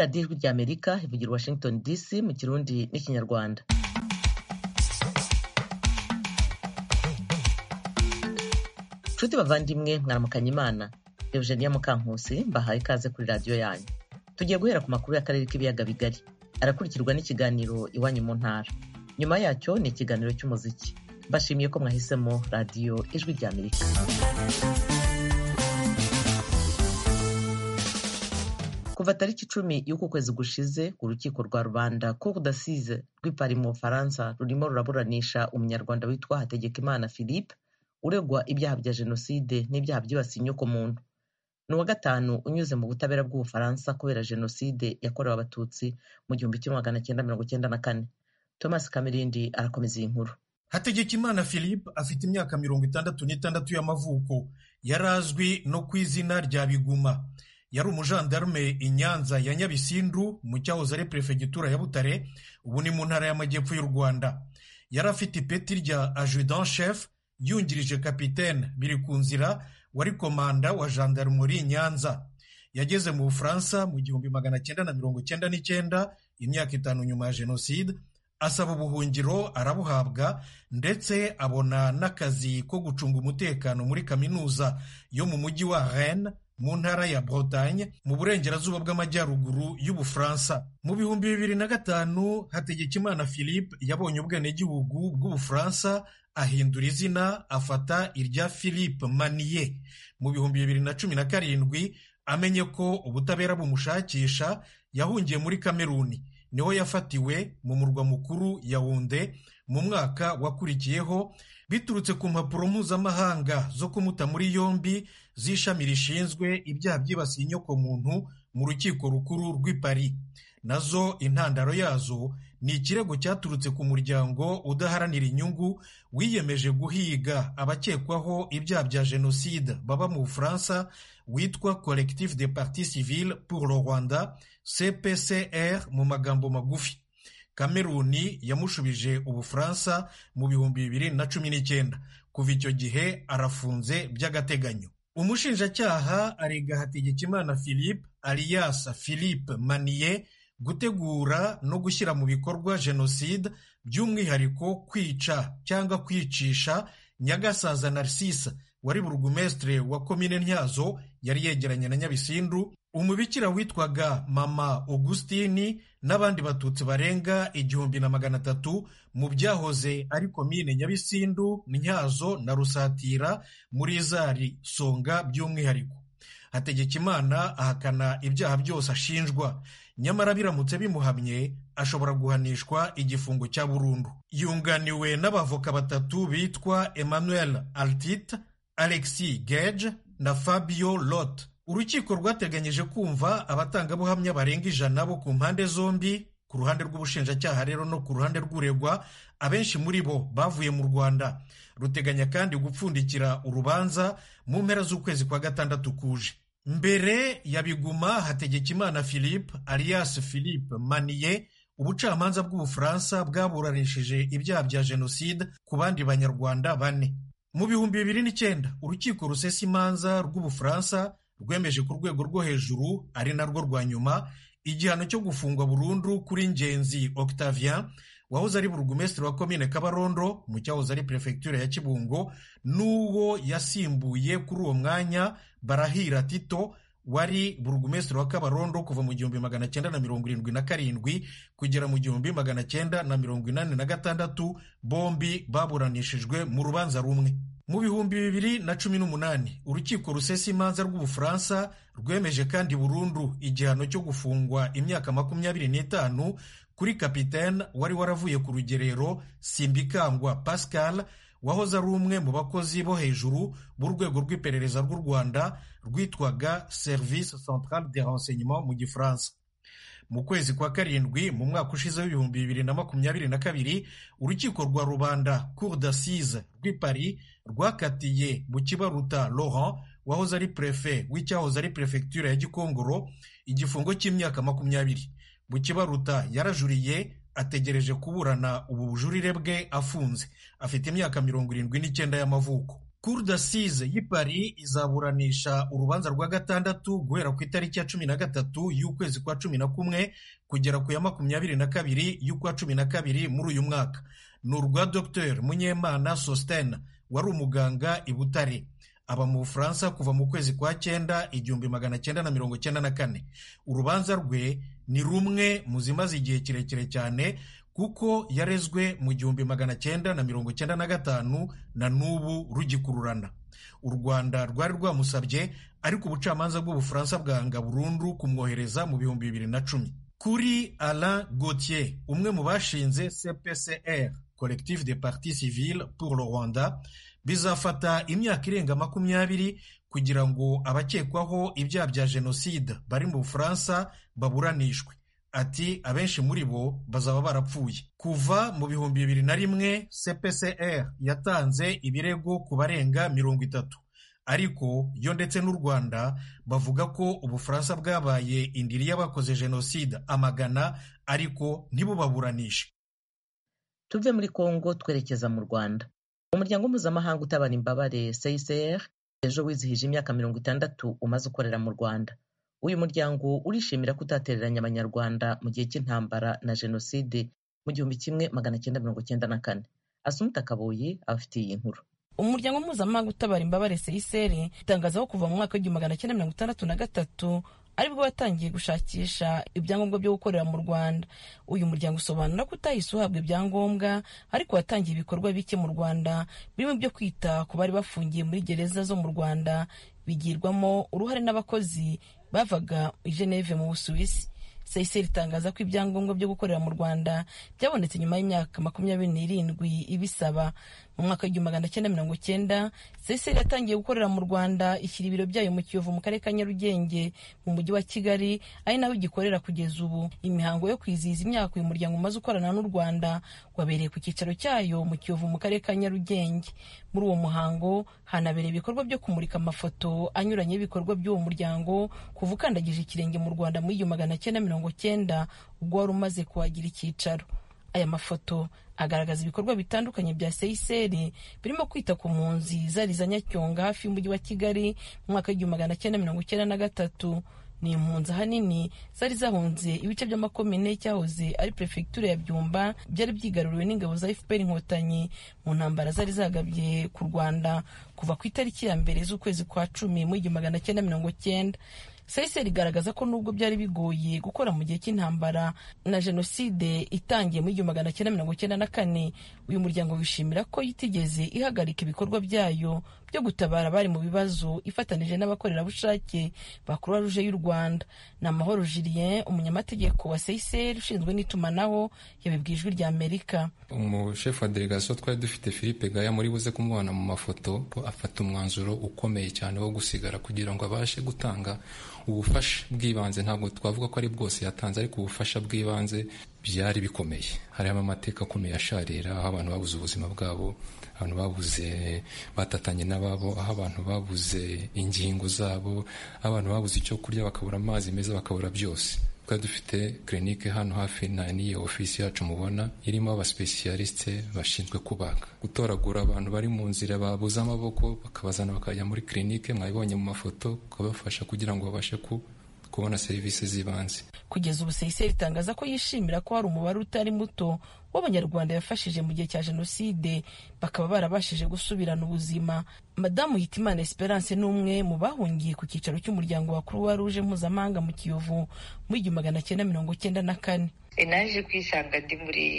radiyo ijwi ry'Amerika ivugira i Washington DC mu Kirundi n'Ikinyarwanda. Nshuti bavandimwe, mwaramukanye Imana. Eugenia Mukankusi mbahaye ikaze kuri radiyo yanyu. Tugiye guhera ku makuru y'akarere k'ibiyaga bigari, arakurikirwa n'ikiganiro Iwanyu mu ntara. Nyuma yacyo ni ikiganiro cy'umuziki. Mbashimiye ko mwahisemo radiyo ijwi ry'Amerika. Kuva tariki 10 y'uku kwezi gushize, urukiko rwa rubanda Cour d'assises rw'i Paris mu Bufaransa rurimo ruraburanisha umunyarwanda witwa Hategekimana Philippe uregwa ibyaha bya jenoside n'ibyaha byibasiye inyokomuntu. Ni uwa gatanu unyuze mu butabera bw'Ubufaransa kubera jenoside yakorewe Abatutsi mu 1994. Thomas Kamirindi arakomeza iyi nkuru. Hategekimana Philippe afite imyaka 66 y'amavuko. Yarazwi no ku izina rya Biguma. Yari umujandarume i Nyanza ya Nyabisindu mu cyahoze ari prefegitura ya Butare, ubu ni mu ntara y'Amajyepfo y'u Rwanda. Yari afite ipeti rya adjudant chef, yungirije kapitene Birikunzira wari komanda wa gendarmerie i Nyanza. Yageze mu Bufaransa mu 1999, imyaka 5 nyuma ya jenoside, asaba ubuhungiro arabuhabwa, ndetse abona n'akazi ko gucunga umutekano muri kaminuza yo mu mujyi wa Rennes mu ntara ya Bretagne mu burengerazuba bw'amajyaruguru y'Ubufaransa. Mu 2005 Hategekimana Philippe yabonye ubwenegihugu bw'Ubufaransa, ahindura izina afata irya Philippe Manier. Mu 2017 amenye ko ubutabera bumushakisha, yahungiye muri Kameruni. Niho yafatiwe mu murwa mukuru Yaounde mu mwaka wakurikiyeho, biturutse ku mpapuro mpuzamahanga zo kumuta muri yombi z'ishami rishinzwe ibyaha byibasiye inyokomuntu mu rukiko rukuru rw'i Paris. Nazo intandaro yazo ni ikirego cyaturutse ku muryango udaharanira inyungu wiyemeje guhiga abakekwaho ibyaha bya jenoside baba mu Bufaransa, witwa Collectif des Partis Civils pour le Rwanda, CPCR mu magambo magufi. Kameruni yamushubije Ubufaransa mu 2019. Kuva icyo gihe arafunze by'agateganyo. Umushinjacyaha arega Hategekimana Philippe alias Philippe Manier gutegura no gushyira mu bikorwa jenoside, by'umwihariko kwica cyangwa kwicisha Nyagasaza Narcisse wari burugumestre wa komine Ntyazo, yari yegeranye na Nyabisindu, umubikira witwaga Mama Augustini n'abandi batutsi barenga 1300 mu byahoze ari komine Nyabisindu, Ntyazo na Rusatira muri Zari Songa by'umwihariko. Hategekimana ahakana ibyaha byose ashinjwa, nyamara biramutse bimuhamye ashobora guhanishwa igifungo cya burundu. Yunganiwe n'abavoka batatu bitwa Emmanuel Altit, Alexis Gage na Fabio Lot. Urukiko rwateganyije kumva abatangabuhamya barenga 100 bo ku mpande zombi, ku ruhande rw'ubushinjacyaha rero no ku ruhande rw'uregwa, abenshi muri bo bavuye mu Rwanda. Ruteganya kandi gupfundikira urubanza mu mpera z'ukwezi kwa gatandatu kuje. Mbere ya Biguma Hategekimana Philippe alias Philippe Manier, ubucamanza bw'Ubufaransa bwaburanishije ibyaha bya jenoside ku bandi banyarwanda 4. Mu 2009 urukiko rusesa imanza rw'Ubufaransa rwemeje ku rwego rwo hejuru, ari narwo rwa nyuma, igihano cyo gufungwa burundu kuri Ngenzi Octavien wahoze ari burugumestre wa komine Kabarondo mu cyahoze ari prefecture ya Kibungo, n'uwo yasimbuye kuri uwo mwanya Barahira Tito wari burugumestre wa Kabarondo kuva mu 1977 kugera mu 1986. Bombi baburanishijwe mu rubanza rumwe. Mu 2018 urukiko rusesa imanza rw'Ubufaransa rwemeje kandi burundu igihano cyo gufungwa imyaka 25 kuri kapitene wari waravuye ku rugerero Simbikangwa Pascal, wahoze ari umwe mu bakozi bo hejuru b'urwego rw'iperereza rw'u Rwanda rwitwaga Service Central de Renseignement mu Gifaransa. Mu kwezi kwa karindwi mu mwaka ushize w'2022 urukiko rwa rubanda Cour d'assises rw'i Paris rwakatiye Bukibaruta Laurent wahoze ari prefe w'icyahoze ari prefecture ya Gikongoro igifungo cy'imyaka 20. Bukibaruta yarajuriye, ategereje kuburana ubu bujurire bwe afunze. Afite imyaka 79 y'amavuko. Cour d'assises y'i Paris izaburanisha urubanza rwa gatandatu guhera ku itariki ya 13 y'ukwezi kwa 11 kugera ku ya 22 y'ukwa 12 muri uyu mwaka. Ni urwa Dr Munyemana Sostene wari umuganga i Butare, aba mu Bufaransa kuva mu kwezi kwa 9 1994. Urubanza rwe ni rumwe mu zimaze igihe kirekire cyane kuko yarezwe mu 1995 na n'ubu rugikururana. U Rwanda rwari rwamusabye ariko ubucamanza bw'Ubufaransa bwanga burundu kumwohereza mu 2010. Kuri Alain Gauthier, umwe mu bashinze CPCR, Collectif des Partis Civils pour le Rwanda, bizafata imyaka irenga 20 kugira ngo abakekwaho ibyaha bya jenoside bari mu Bufaransa baburanishwe. Ati abenshi muri bo bazaba barapfuye. Kuva mu 2001 CPCR yatanze ibirego ku barenga 30, ariko yo ndetse n'u Rwanda bavuga ko Ubufaransa bwabaye indiri y'abakoze jenoside amagana ariko ntibubaburanishe. Tuve muri Kongo twerekeza mu Rwanda. Umuryango mpuzamahanga utabara imbabare CICR ejo wizihije imyaka 60 umaze ukorera mu Rwanda. Uyu muryango urishimira kutatereranya abanyarwanda mu gihe cy'intambara na jenoside mu 1994. Asumta Kaboyi abafitiye iyi nkuru. Umuryango mpuzamahanga utabara imbabare CICR itangaza ko kuva mu mwaka wa 1963 aribwo watangiye gushakisha ibyangombwa byo gukorera mu Rwanda. Uyu muryango usobanura ko utahise uhabwa ibyangombwa ariko watangiye ibikorwa bike mu Rwanda birimo byo kwita ku bari bafungiye muri gereza zo mu Rwanda bigirwamo uruhare n'abakozi bavaga i Geneve mu Busuwisi. CICR itangaza ko ibyangombwa byo gukorera mu Rwanda byabonetse nyuma y'imyaka 27 ibisaba. Mu mwaka wa 1990 CICR yatangiye gukorera mu Rwanda, ishyira ibiro byayo mu Kiyovu mu karere ka Nyarugenge mu mujyi wa Kigali, ari naho igikorera kugeza ubu. Imihango yo kwizihiza imyaka uyu muryango umaze ukorana n'u Rwanda wabereye ku cyicaro cyayo mu Kiyovu mu karere ka Nyarugenge. Muri uwo muhango hanabereye ibikorwa byo kumurika amafoto anyuranye y'ibikorwa by'uwo muryango kuva ukandagije ikirenge mu Rwanda muri 1990 ubwo wari umaze kuhagira icyicaro. Aya mafoto agaragaza ibikorwa bitandukanye bya CICR birimo kwita ku mpunzi zari za Nyacyonga hafi y'umujyi wa Kigali mu mwaka wa 1993. Ni impunzi ahanini zari zahunze ibice by'amakomine cyahoze ari prefecture ya Byumba byari byigaruriwe n'ingabo za FPR Inkotanyi mu ntambara zari zagabye ku Rwanda kuva ku itariki ya 1 z'ukwezi kwa 10 mu 1990. CICR igaragaza ko nubwo byari bigoye gukora mu gihe cy'intambara na jenoside itangiye mu 1994, uyu muryango wishimira ko yitigeze ihagarika ibikorwa byayo byo gutabara abari mu bibazo ifatanije n'abakorerabushake ba Croix Rouge y'u Rwanda. Namahoro Julien, umunyamategeko wa CICR ushinzwe n'itumanaho, yabibwiye Ijwi rya Amerika. Chef wa delegation twari dufite Philippe Gaya muri buze kumubona mu mafoto, afata umwanzuro ukomeye cyane wo gusigara kugira ngo abashe gutanga ubufasha bw'ibanze. Ntabwo twavuga ko ari bwose yatanze, ariko ubufasha bw'ibanze byari bikomeye. Harimo amateka akomeye asharira, aho abantu babuze ubuzima bwabo, abantu babuze batatanye n'ababo, aho abantu babuze ingingo zabo, abantu babuze icyo kurya, bakabura amazi meza, bakabura byose. Twari dufite clinique hano hafi n'iyo ofisi yacu mubona, irimo abaspecialiste bashinzwe kubaga, gutoragura abantu bari mu nzira babuze amaboko, bakabazana bakajya muri clinique mwabibonye mu mafoto, kubafasha kugira ngo babashe kubona serivisi z'ibanze. Kugeza ubu CICR itangaza ko yishimira ko hari umubare utari muto w'Abanyarwanda yafashije mu gihe cya jenoside bakaba barabashije gusubirana ubuzima. Madamu Hitimana Esperance ni umwe mu bahungiye ku cyicaro cy'umuryango wa Croix Rouge mpuzamahanga mu Kiyovu muri 1994. Naje kwisanga ndi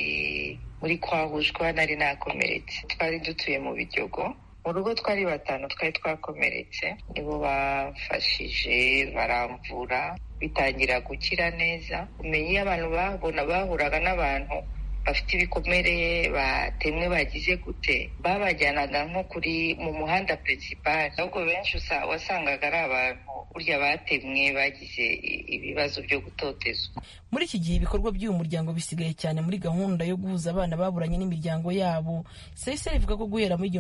muri kwahushwa, nari nakomeretse. Twari dutuye mu Biryogo, mu rugo twari 5 twari twakomeretse, nibo bafashije baramvura bitangira gukira neza. Umenye abantu bahuraga n'abantu bafite ibikomere batemwe bagize gute, babajyanaga nko kuri mu muhanda principal, ahubwo benshi wasangaga ari abantu burya batemwe bagize ibibazo byo gutotezwa. Muri iki gihe ibikorwa by'uyu muryango bisigaye cyane muri gahunda yo guhuza abana baburanye n'imiryango yabo. CICR ivuga ko guhera muri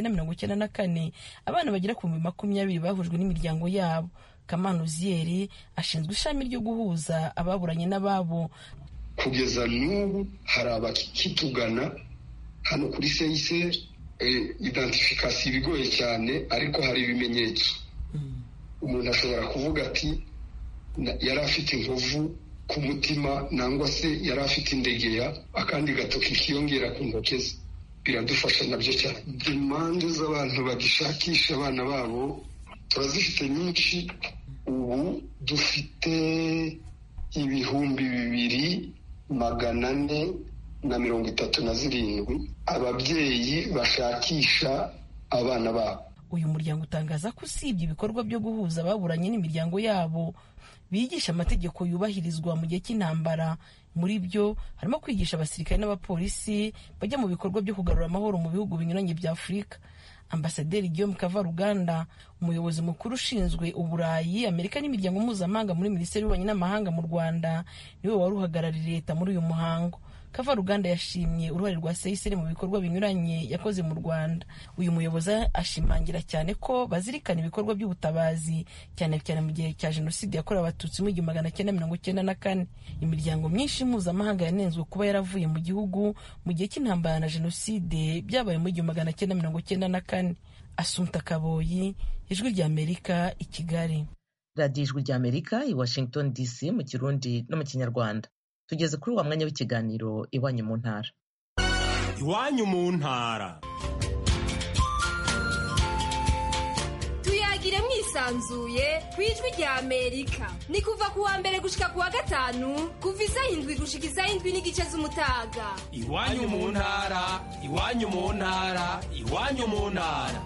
1994 abana bagera ku 20 bahujwe n'imiryango yabo. Kamana Uzieri ashinzwe ishami ryo guhuza ababuranye n'ababo. Kugeza n'ubu hari abakitugana hano kuri CICR identification ibigoye cyane, ariko hari ibimenyetso. Umuntu ashobora kuvuga ati yari afite inkovu ku mutima, nangwa se yari afite indegeya, akandi gatoki kiyongera ku ntoki ze. Biradufasha nabyo cyane. Demande z'abantu bagishakisha abana babo turazifite nyinshi. Ubu dufite 2,437 ababyeyi bashakisha abana babo. Uyu muryango utangaza ko usibye ibikorwa byo guhuza ababuranye n'imiryango yabo, bigisha amategeko yubahirizwa mu gihe cy'intambara. Muri byo harimo kwigisha abasirikare n'abapolisi bajya mu bikorwa byo kugarura amahoro mu bihugu binyuranye bya Afurika. Ambasaderi Guillaume Kavaruganda, umuyobozi mukuru ushinzwe Uburayi, Amerika n'imiryango mpuzamahanga muri Minisiteri y'Ububanyi n'Amahanga mu Rwanda, niwe wari uhagarariye leta muri uyu muhango. Kavaruganda yashimye uruhare rwa CICR mu bikorwa binyuranye yakoze mu Rwanda. Uyu muyobozi ashimangira cyane ko bazirikana ibikorwa by'ubutabazi cyane cyane mu gihe cya Jenoside yakorewe Abatutsi mu 1994. Imiryango myinshi mpuzamahanga yanenzwe kuba yaravuye mu gihugu mu gihe cy'intambara na Jenoside byabaye mu 1994. Assumpta Kaboyi, Ijwi ry'Amerika, i Kigali. Radio Ijwi ry'Amerika i Washington DC mu Kirundi no mu Kinyarwanda. Tugeze kuri wa mwanya w'ikiganiro Iwanyu mu ntara. Iwanyu mu ntara. Tuyagire mwisanzuye ku Ijwi ry'Amerika. Ni kuva ku wa mbere gushika ku wa gatanu, kuva isaha 7 gushika isaha 7:15 z'umutaga. Iwanyu mu ntara, iwanyu mu ntara, iwanyu mu ntara.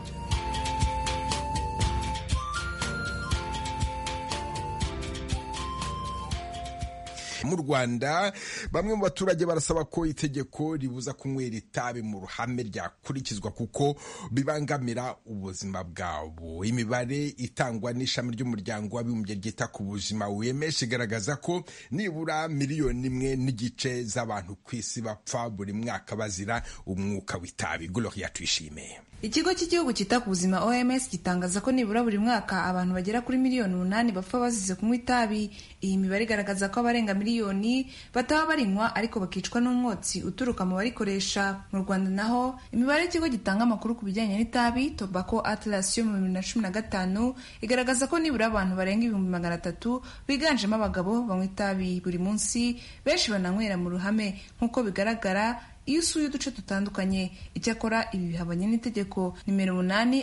Mu Rwanda bamwe mu baturage barasaba ko itegeko ribuza kunywera itabi mu ruhame ryakurikizwa kuko bibangamira ubuzima bwabo. Imibare itangwa n'ishami ry'umuryango w'abibumbye ryita ku buzima WMS igaragaza ko nibura 1.5 miliyoni z'abantu ku isi bapfa buri mwaka bazira umwuka w'itabi. Gloria Tuyishime. Ikigo cy'igihugu cyita ku buzima OMS gitangaza ko nibura buri mwaka abantu bagera kuri 8 miliyoni bapfa bazize kunywa itabi. Iyi mibare igaragaza ko abarenga miliyoni bataba barinywa ariko bakicwa n'umwotsi uturuka mu barikoresha. Mu Rwanda naho imibare y'ikigo gitanga amakuru ku bijyanye n'itabi Tobacco Atlas yo mu 2015 igaragaza ko nibura abantu barenga 300,000 biganjemo abagabo banywa itabi buri munsi, benshi bananywera mu ruhame nk'uko bigaragara iyo usuye uduce dutandukanye. Icyakora ibi bihabanye n'itegeko nimero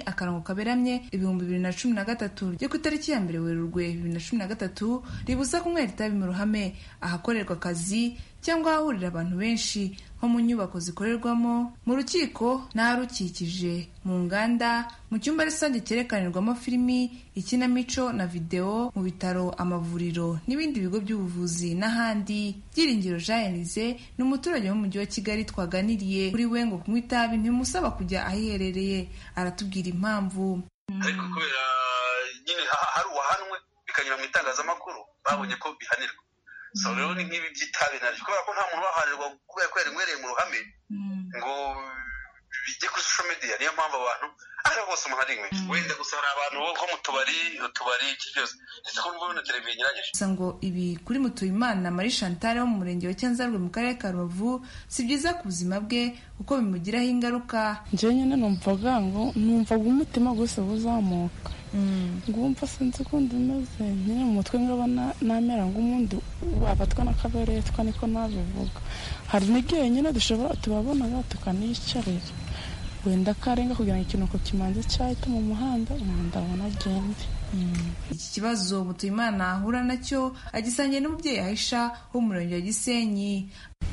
8/2013 ryo ku itariki ya 1 Werurwe 2013 ribuza kunywera itabi mu ruhame ahakorerwa akazi cyangwa ahahurira abantu benshi nko mu nyubako zikorerwamo, mu rukiko n'aharukikije, mu nganda, mu cyumba rusange cyerekanirwamo filimi, ikinamico na video, mu bitaro, amavuriro n'ibindi bigo by'ubuvuzi n'ahandi. Byiringiro Jean Elise ni umuturage wo mu mujyi wa Kigali twaganiriye kuri we ngo kunywa itabi ntibimusaba kujya ahiherereye. Aratubwira impamvu. Ariko kubera nyine hari uwahanwe bikanyura mu itangazamakuru babonye ko bihanirwa. So rero ni nk'ibi by'itabi naryo kubera ko nta muntu baharirwa kubera ko yaringwereye mu ruhame ngo bijye kuri social media. Niyo mpamvu abantu ari bose umuntu arinywe. Wenda gusa hari abantu bo mu tubari iki cyose ndetse ko mbona televiziyo nyiranyije. Gusa ngo ibi kuri Mutuyimana Marie Chantal wo mu murenge wa Cyanzarwe mu karere ka Rubavu si byiza ku buzima bwe kuko bimugiraho ingaruka. Njye nyine numvaga umutima gusa uzamuka, ngumva sinzi ko ndimeze nyine mu mutwe ngaba namera ng'umuntu wafatwa n'akaberetwa, niko nabivuga. Hari n'igihe nyine tubabona tukaniyicarira wenda karenga kugira ngo ikintu ko kimanze cyahita mu muhanda abona agende. Iki kibazo Mutuyimana ahura nacyo agisangiye n'umubyeyi Aisha wo mu murenge wa Gisenyi.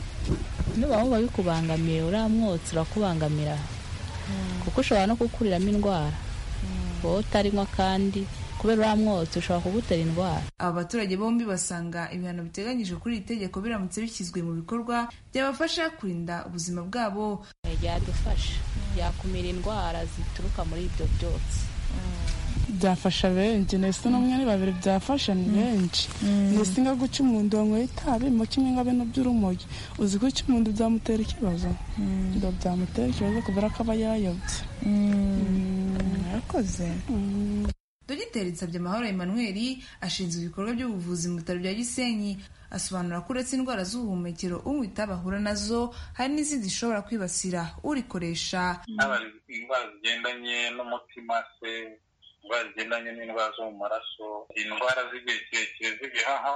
Nubaho babikubangamiye uriya mwotsi urakubangamira kuko ushobora no kukuriramo indwara wowe utarinywa, kandi kubera uriya mwotsi ushobora kugutera indwara. Aba baturage bombi basanga ibihano biteganyijwe kuri iri tegeko biramutse bishyizwe mu bikorwa byabafasha kurinda ubuzima bwabo. Byadufasha, byakumira indwara zituruka muri ibyo byose. Byafasha benshi, nese n'umwe ni babiri byafasha ni benshi. Nese nga guca umuntu wanyweye itabi mu kimwe nga bino by'urumogi, uzi ko umuntu byamutera ikibazo, ndo byamutera ikibazo kubera ko aba yayobye. Yakoze. Dr Dr Nsabyamahoro Emmanuel ashinzwe ibikorwa by'ubuvuzi mu bitaro bya Gisenyi asobanura ko uretse indwara z'ubuhumekero unywa itabi ahura nazo hari n'izindi zishobora kwibasira urikoresha, indwara zigendanye n'umutima se, indwara zigendanye n'indwara zo mu maraso, indwara z'igihe kirekire z'ibihaha,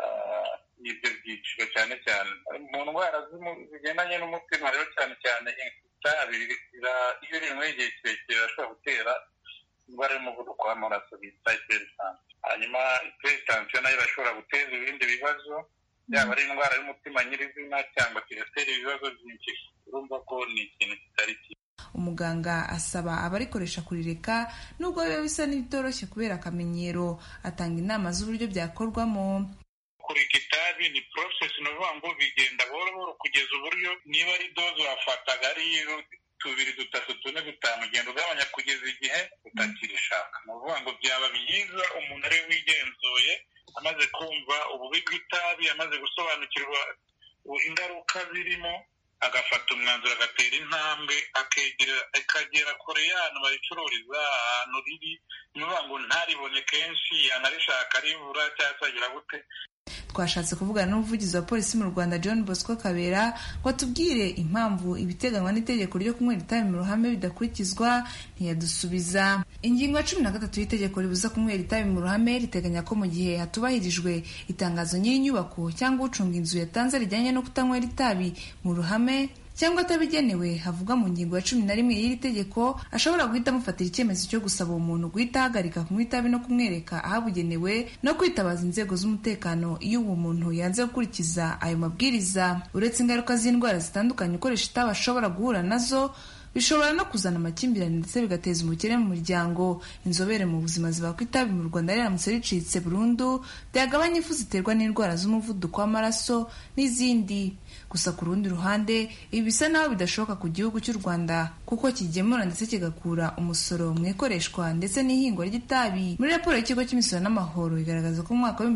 ibyo byiciro cyane cyane mu ndwara zigendanye n'umutima rero cyane cyane itabi iyo rinyweye igihe kirekire birashobora gutera indwara y'umuvuduko w'amaraso bita hypertension. Hanyuma hypertension nayo irashobora guteza ibindi bibazo, yaba ari indwara y'umutima nyirizina cyangwa kigatera ibibazo byinshi. Urumva ko ni ikintu kitari cyiza. Umuganga asaba abarikoresha kurireka nubwo biba bisa n'ibitoroshye kubera akamenyero, atanga inama z'uburyo byakorwamo. Kureka itabi ni process, ni ukuvuga ngo bigenda buhoro buhoro kugeza uburyo niba ari doze wafataga ari 2, 3, 4, 5 ugenda ugabanya kugeza igihe utakirishaka. Ni ukuvuga ngo byaba byiza umuntu ari wigenzuye, amaze kumva ububi bw'itabi, amaze gusobanukirwa ingaruka zirimo, agafata umwanzuro, agatera intambwe, akagera kure y'ahantu baricururiza, ahantu riri. Ni ukuvuga ngo ntaribone kenshi, yanarishaka ribura cyangwa se agira gute. Twashatse kuvugana n'umuvugizi wa polisi mu Rwanda John Bosco Kabera ngo atubwire impamvu ibiteganywa n'itegeko ryo kunywera itabi mu ruhame bidakurikizwa, ntiyadusubiza. Ingingo ya 13 y'itegeko ribuza kunywera itabi mu ruhame riteganya ko mu gihe hatubahirijwe itangazo nyir'inyubako cyangwa ucunga inzu yatanze rijyanye no kutanywera itabi mu ruhame cyangwa atabigenewe, havuga mu ngingo ya 11 y'iri tegeko, ashobora guhita amufatira icyemezo cyo gusaba umuntu guhita ahagarika kunywa itabi no kumwereka ahabugenewe no kwitabaza inzego z'umutekano iyo uwo muntu yanze gukurikiza ayo mabwiriza. Uretse ingaruka z'indwara zitandukanye ukoresha itabi ashobora guhura nazo, bishobora no kuzana amakimbirane ndetse bigateza umukene mu muryango. Inzobere mu buzima zivuga ko itabi mu Rwanda riramutse ricitse burundu byagabanya impfu ziterwa n'indwara z'umuvuduko w'amaraso n'izindi. Gusa ku rundi ruhande ibi bisa naho bidashoboka ku gihugu cy'u Rwanda kuko kigemura ndetse kigakura umusoro mu ikoreshwa ndetse n'ihingwa ry'itabi. Muri raporo y'ikigo cy'imisoro n'amahoro igaragaza ko mu mwaka wa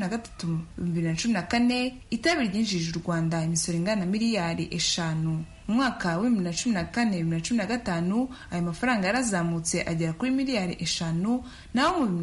2013-2014 itabi ryinjije u Rwanda imisoro ingana miliyari 5. Mu mwaka wa 2014-2015 ayo mafaranga yarazamutse agera kuri miliyari 5, naho mu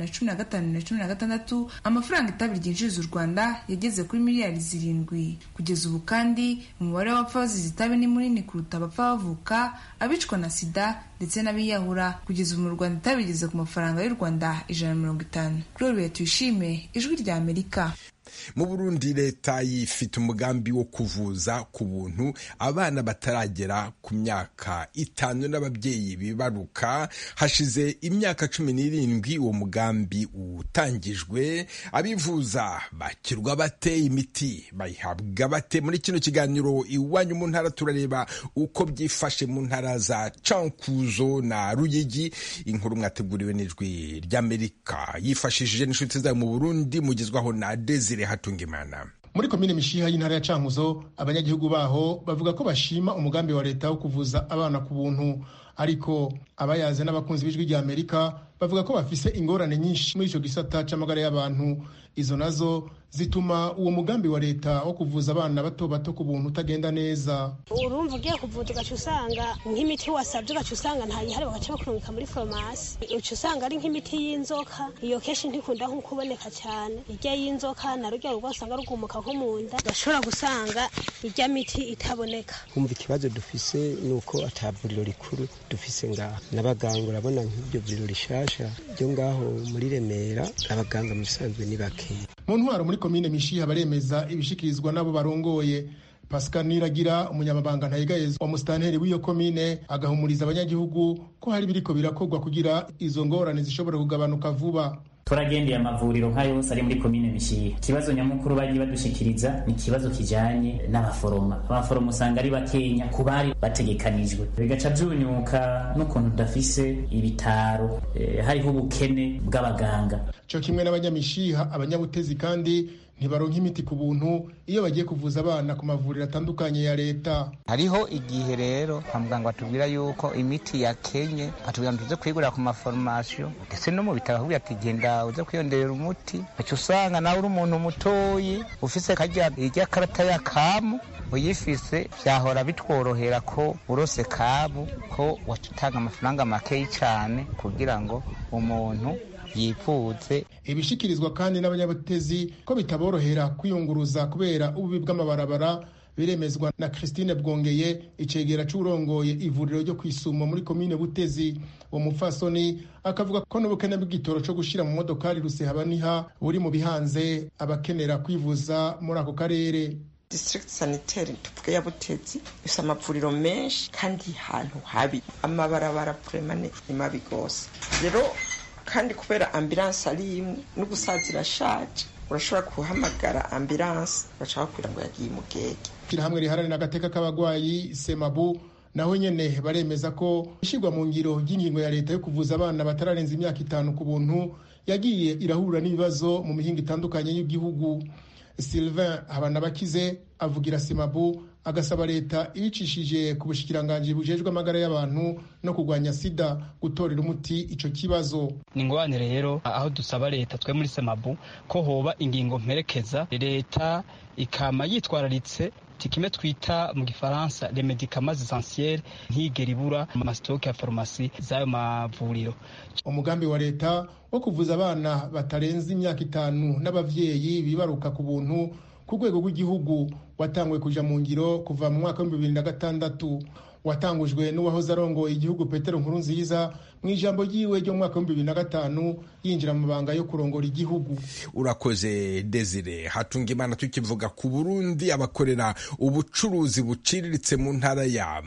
2015-2016 amafaranga itabi ryinjiriza u Rwanda yageze kuri miliyari 7. Kugeza ubu kandi umubare w'abapfa bazize itabi ni munini kuruta abapfa bavuka, abicwa na sida ndetse n'abiyahura. Kugeza ubu mu Rwanda itabi rigeze ku mafaranga y'u Rwanda 150. Gloria Tuyishime, Ijwi rya Amerika. Mu Burundi leta yifite umugambi wo kuvuza ku buntu abana bataragera ku myaka 5 n'ababyeyi bibaruka. Hashize imyaka 17 uwo mugambi utangijwe. Abivuza bakirwa bate, imiti bayihabwa bate? Muri kino kiganiro iwanyu mu ntara turareba uko byifashe mu ntara za Cankuzo na Ruyigi. Inkuru mwateguriwe n'Ijwi ry'Amerika yifashishije n'inshuti zayo mu Burundi, mugezwaho na Desire Hatungimana. Muri komine Mishiha y'intara ya Cankuzo abanyagihugu baho bavuga ko bashima umugambi wa leta wo kuvuza abana ku buntu, ariko abayaze n'abakunzi b'Ijwi rya Amerika bavuga ko bafise ingorane nyinshi muri ico gisata c'amagara y'abantu. Izo nazo zituma uwo mugambi wa leta wo kuvuza abana bato bato ku buntu utagenda neza. Urumva ugiye kuvuza ugaca usanga nk'imiti wasabye ugaca usanga ntayihari, bagaca bakurungika muri farumasi. Uca usanga ari nk'imiti y'inzoka, iyo kenshi ntikunda nko kuboneka cyane. Irya y'inzoka na rujya rugo usanga rugumuka nko mu nda, gashobora gusanga irya miti itaboneka. Kumva ikibazo dufise nuko atabuliro rikuru dufise ngaho, n'abaganga urabona nk'ibyo buliro rishasha byo ngaho muri Remera, abaganga mu bisanzwe ni bake. Mu ntwaro muri komine Mishiha baremeza ibishikirizwa nabo barongoye. Pascal Niragira umunyamabanga ntayigayezwa wa musitanteri w'iyo komine agahumuriza abanyagihugu ko hari biriko birakorwa kugira izo ngorane zishobora kugabanuka vuba. Turagendeye amavuriro nka yose ari muri komine Mishiha. Ikibazo nyamukuru bagiye badushikiriza ni ikibazo kijanye n'abaforoma. Abaforoma usanga ari bakenya ku bari bategekanijwe, bigaca byunyuka n'ukuntu dafise ibitaro, hariho ubukene bw'abaganga. Cyo kimwe n'abanyamishiha, abanyabutezi kandi ntibaronka imiti ku buntu iyo bagiye kuvuza abana ku mavuriro atandukanye ya leta. Hariho igihe rero muganga batubwira yuko imiti yakenye, atubwira tuze kwigurira ku maformation ndetse no mu bitaro ahubwo ati genda uze kwiyonderera umuti. Aco usanga nawe uri umuntu mutoyi ufise kajya irya karata ya kamu uyifise vyahora bitworohera ko urose kabu ko watanga amafaranga makeyi cyane kugira ngo umuntu yifuze. Ibishikirizwa kandi n'abanyabatezi ko bitaborohera kwiyunguruza kubera ububi bw'amabarabara biremezwa na Christine Bwongeye, icegera c'urongoye ivuriro ryo kwisumo muri komine Butezi. Uwo mufasoni akavuga ko n'ubukene bw'igitoro co gushira mu modokari Rusehabaniha buri mu bihanze abakenera kwivuza muri ako karere. District sanitaire tuvuge ya Butezi ifise amavuriro menshi kandi hantu habi, amabarabara vraiment ni mabi gose. Rero kandi kubera ambulance ari imwe n'ugusazira shaje urashobora kuhamagara ambulance bashaka kugira ngo yagiye Mugege. Hamwe riharanira agateka k'abagwayi Semabu naho nyene baremeza ko ishirwa mu ngiro ry'ingingo ya leta yo kuvuza abana batararenza imyaka 5 ku buntu yagiye irahura n'ibibazo mu mihingo itandukanye y'igihugu. Sylvain Habanabakize avugira Semabu agasaba leta ibicishije ku bushikiranganje bujejwe amagara y'abantu no kurwanya sida gutorera umuti ico kibazo. Ni ngwane rero aho dusaba leta twe muri Semabu ko hoba ingingo mperekeza leta ikama yitwararitse tikime twita mu gifaransa les médicaments essentiels ntigera ibura mu masitoke ya farumasi z'ayo mavuriro. Umugambi wa leta wo kuvuza abana batarenze imyaka 5 n'abavyeyi bibaruka ku buntu ku rwego rw'igihugu watangwe kuja mu ngiro kuva mu mwaka wa 2006 watangujwe n'uwahoze arongoye igihugu Petero Nkurunziza mu ijambo ryiwe ryo mu mwaka wa 2005 yinjira mu mabanga yo kurongora igihugu. Urakoze Desire Hatungimana. Tukivuga ku Burundi, abakorera ubucuruzi buciriritse mu ntara ya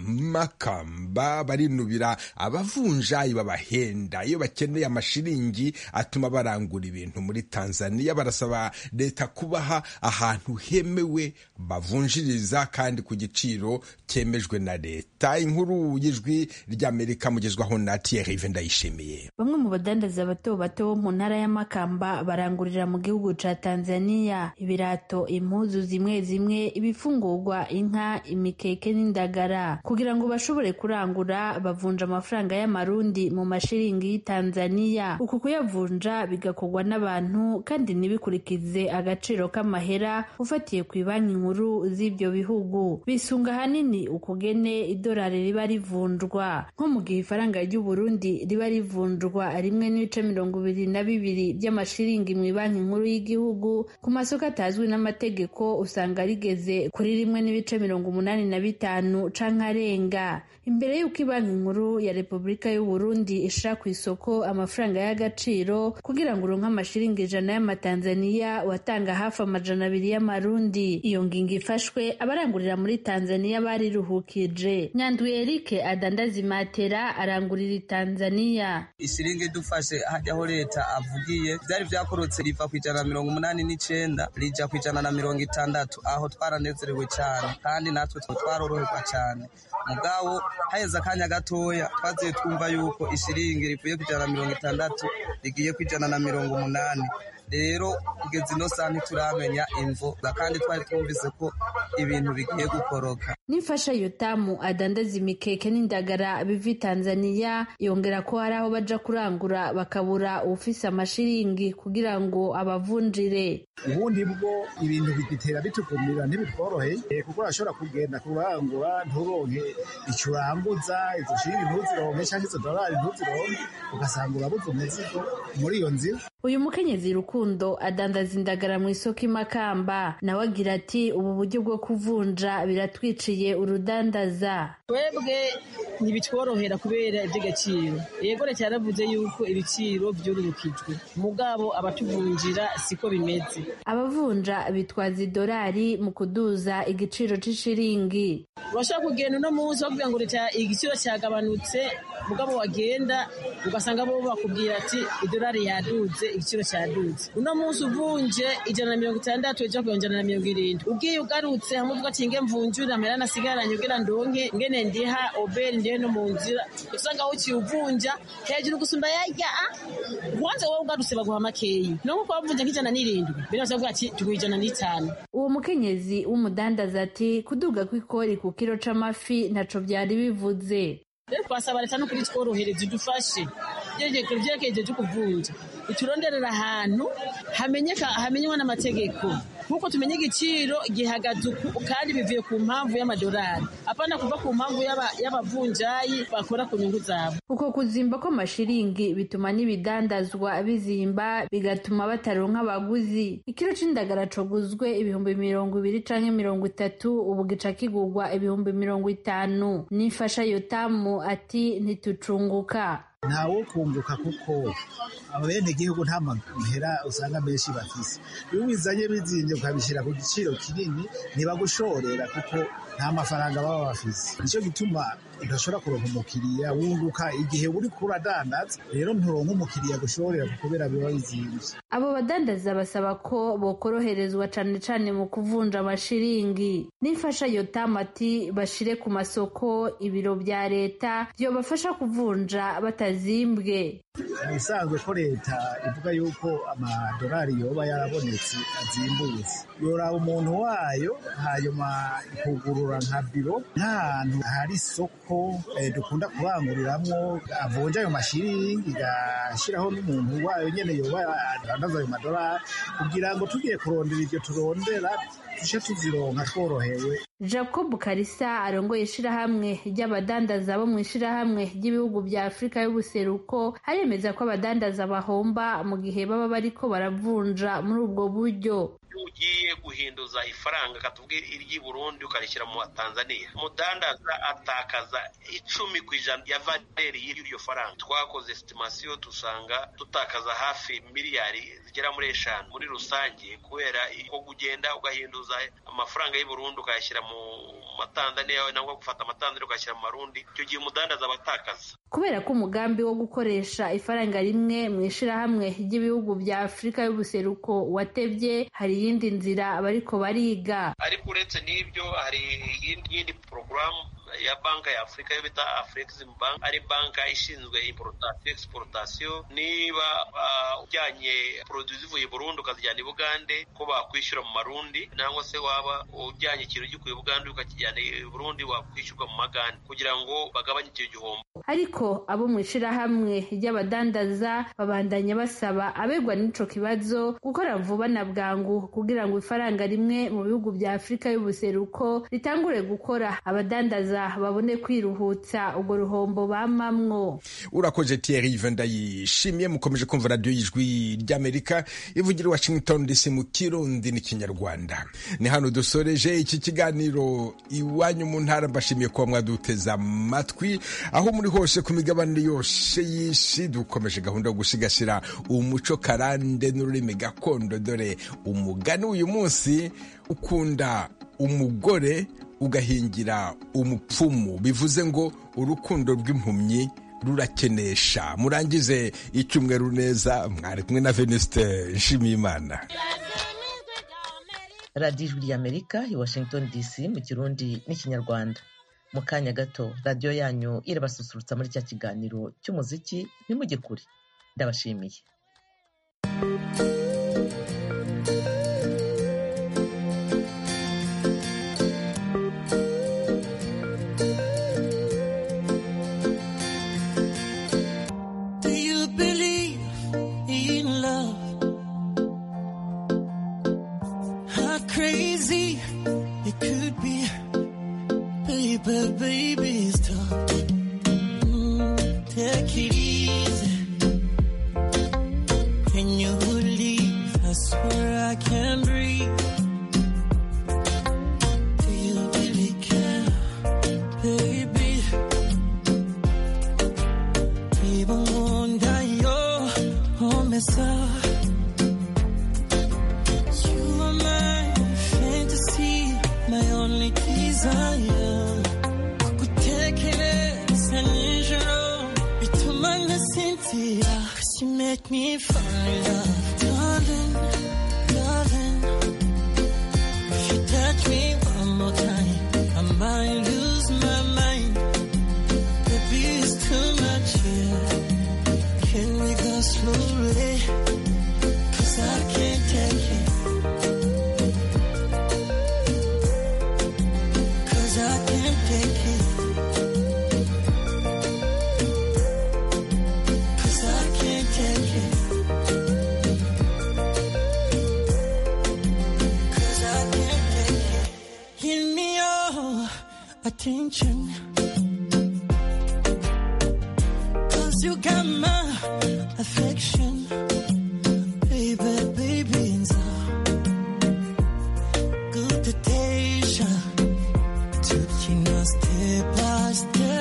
Makamba barinubira abavunjayi babahenda iyo bakeneye amashiringi atuma barangura ibintu muri Tanzania. Barasaba leta kubaha ahantu hemewe bavunjiriza kandi ku giciro cyemejwe na leta. Inkuru y'ijwi ry'Amerika mugezwaho na Thierry Vendayishimiye. Bamwe mu badandaza bato bato mu ntara ya Makamba barangurira mu gihugu ca Tanzania ibirato, impuzu zimwe zimwe, ibifungurwa, inka, imikeke n'indagara. Kugira ngo bashobore kurangura bavunja amafaranga y'amarundi mu mashiringi y'Tanzania. Uku kuyavunja bigakorwa n'abantu kandi ntibikurikize agaciro k'amahera ufatiye ku banki nkuru z'ibyo bihugu. Bisunga hanini ukugene idolari riba rivunjwa, nko mu gihe ifaranga ry'u Burundi riba rivunjwa 1.22 by'amashiringi mu banki nkuru y'igihugu, ku masoko atazwi n'amategeko usanga rigeze kuri 1.85 canke arenga. Imbere y'uko ibanki nkuru ya Repubulika y'u Burundi ishira ku isoko amafaranga y'agaciro kugira ngo uronke amashiringi 100 y'amatanzania watanga hafi 200 y'amarundi. Iyo ngingo ifashwe abarangurira muri Tanzania bariruhukije. Nyandwi Eric adandaza imatera arangurira Tanzania. Ishiringi dufashe hajyaho leta avugiye byari byakorotse riva ku 189 rija ku 160, aho twaranezerewe cyane kandi natwe twaroroherwa cyane. Mugabo haheze akanya gatoya twaziye twumva yuko ishiringi rivuye ku 160 rigiye ku 180. Rero kugeza ino saa ntituramenya imvo kandi twari twumvise ko ibintu bigiye gukoroka. Nifasha Yotamu adandaza imikeke n'indagara bivi Tanzania yongera ko hari aho baja kurangura bakabura ufise amashiringi kugira ngo abavunjire. Ubundi bwo ibintu bigitera bitukumira ntibitworoheye kuko ashobora kugenda kurangura nturonke icuranguza izo shiringi ntuzironke cyangwa izo dolari ntuzironke ugasanga urabuze umuzigo muri iyo nzira. Uyu mukenyezi Rukundo adandaza indagara mu isoko Makamba nawe agira ati ubu buryo bwo kuvunja biratwiciye urudandaza. Twebwe ntibitworohera kubera iby'agaciro. Yego leta yaravuze yuko ibiciro byururukijwe, mugabo abatuvunjira siko bimeze. Abavunja bitwaza idolari mu kuduza igiciro c'ishiringi. Urashaka kugenda no munsi bavuga ngo leta igiciro cyagabanutse, mugabo wagenda ugasanga bo bakubwira ati idolari yaduze, igiciro cyaduze. Uno munsi uvunje 160 ejo ku 170. Ugiye ugarutse hamwe uvuga ati nge mvunjura amera nasigaranye ugira ndonke ngene ndiha oberi ndihe no mu nzira. Usanga uciye uvunja hejuru gusumba yajya wanze wowe ugarutse baguha makeyi. No ko wavunja nk'ijana birasabwa ati tugwijana n'itanu. Uwo mukenyezi w'umudandaza ati kuduga kw'ikori ku kilo c'amafi ntaco byari bivuze. Twasaba leta no kuri tworohereza idufashe byerekeje cyo kuvunja ituronderera ahantu hamenywa n'amategeko nk'uko tumenya igiciro gihagaze uku kandi bivuye ku mpamvu y'amadolari apana kuva ku mpamvu y'abavunjayi bakora ku nyungu zabo. Uko kuzimba kw'amashiringi bituma n'ibidandazwa bizimba bigatuma bataronka abaguzi. Ikiro c'indagara coguzwe ibihumbi 20 canke 30 ubu gica kigurwa ibihumbi 50. Nifasha Yotamu ati ntitucunguka. Ntawo kunguka kuko abene igihugu nta mahera usanga menshi bafise. Iyo bizanye bizinze ukabishira ku giciro kinini ntibagushorera kuko nta mafaranga baba bafise. Nico gituma udashobora kuronka umukiriya wunguka igihe uri kuradandaza, rero nturonka umukiriya gushorera kubera biba bizimvye. Abo badandaza basaba ko bokoroherezwa cane cane mu kuvunja amashiringi. Nifasha Yotamu ati bashire ku masoko ibiro vya leta vyobafasha kuvunja batazimbwe. Bisanzwe ko leta ivuga yuko amadolari yoba yarabonetse azimbutse, yoraba umuntu wayo hanyuma ikugurura nka biro nk'ahantu hari isoko dukunda kuranguriramwo avunja ayo mashiringi, igashiraho n'umuntu wayo nyene yoba adandaza ayo madolari kugira ngo tugiye kurondera ivyo turondera tuje tuzironka tworohewe. Jacob Karisa arongoye ishirahamwe ry'abadandaza bo mu ishirahamwe ry'ibihugu vya Afrika y'ubuseruko aremeza ko abadandaza bahomba mu gihe baba bariko baravunja muri ubwo buryo. Ugiye guhinduza ifaranga katubwira iry'i Burundi ukarishyira mu Tanzania, umudandaza atakaza 10% ya valeri y'iryo faranga. Twakoze estimation dusanga dutakaza hafi miliyari zigera muri 5 muri rusange kubera ko kugenda ugahinduza amafaranga y'u Burundi ukayashyira mu Tanzania nangwa gufata amatanzania ukashyira mu Marundi, icyo gihe umudandaza abatakaza. Kubera ko umugambi wo gukoresha ifaranga rimwe mu ishirahamwe ry'ibihugu vya Afrika y'ubuseruko watevye, hari iyindi nzira bariko bariga. Ariko uretse n'ibyo hari iyindi program ya banka ya Afrika yo bita Afrexim Bank, ari banka ishinzwe importation exportation. Niba ujyanye produit zivuye Burundi ukazijyana i Bugande ko bakwishyura mu Marundi, nangwa se waba ujyanye ikintu gikuye Bugande ukakijyana i Burundi wakwishyurwa mu Magande kugira ngo bagabanye icyo gihombo. Ariko abo mu ishirahamwe ry'abadandaza babandanya basaba abegwa n'ico kibazo gukora vuba na bwangu kugira ngo ifaranga rimwe mu bihugu vya Afrika y'ubuseruko ritangure gukora, abadandaza babone kwiruhutsa ubwo ruhombo bamamwo. Urakoze Thierry Vendayishimye. Mukomeje kumva radio y'Ijwi ry'Amerika ivugira Washington DC mu Kirundi n'Ikinyarwanda. Ni hano dusoreje iki kiganiro Iwanyu mu Ntara. Mbashimiye ko mwaduteza amatwi aho muri hose ku migabane yose y'isi. Dukomeje gahunda yo gusigasira umuco karande n'ururimi gakondo. Dore umugani uyu munsi: ukunda umugore ugahingira umupfumu, bivuze ngo urukundo rw'impumyi rurakenesha. Murangize icyumweru neza. Mwari kumwe na Venuste Nshimiyimana. Radio Ijwi ry'Amerika i Washington DC mu Kirundi n'Ikinyarwanda. Mu kanya gato radio yanyu irabasusurutsa muri cya kiganiro cy'umuziki. Nimujye kure. Ndabashimiye. But baby, stop. Take it easy. Can you leave? I swear I can't breathe. Do you really care, baby? Even wonder your home is up. You are my fantasy, my only desire. Cause you make me fall in love, darling, darling. If you touch me one more time, I might lose my mind. Baby, it's too much here. Can we go slowly? Cause I can't take it. Cause I can't take it. attention. 'Cause you got my